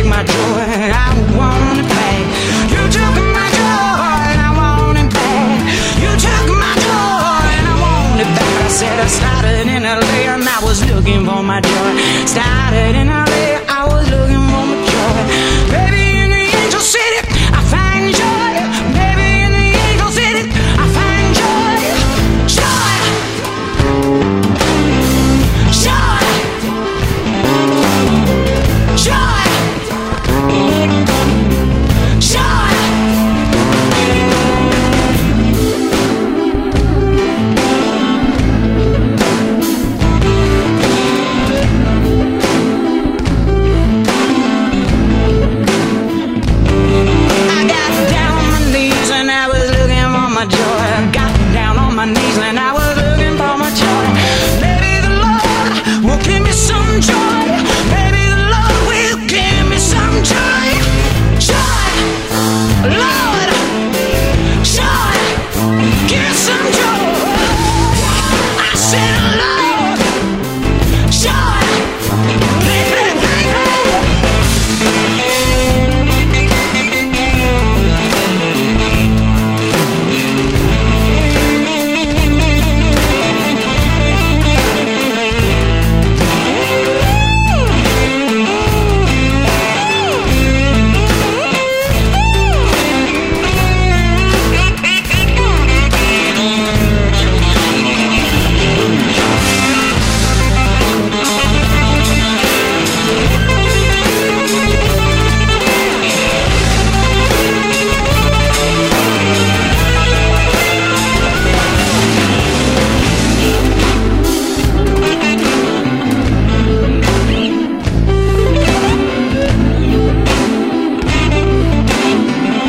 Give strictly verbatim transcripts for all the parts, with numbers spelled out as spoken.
take my joy, I want it back. You took my joy and I want it back. You took my joy and I want it back. I said I started in L A and I was looking for my joy. Started in L A, I was looking for my joy. Baby, in the Angel City, I find joy. Baby, in the Angel City, I find joy. Joy, joy, joy, joy.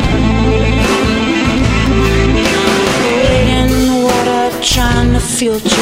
Future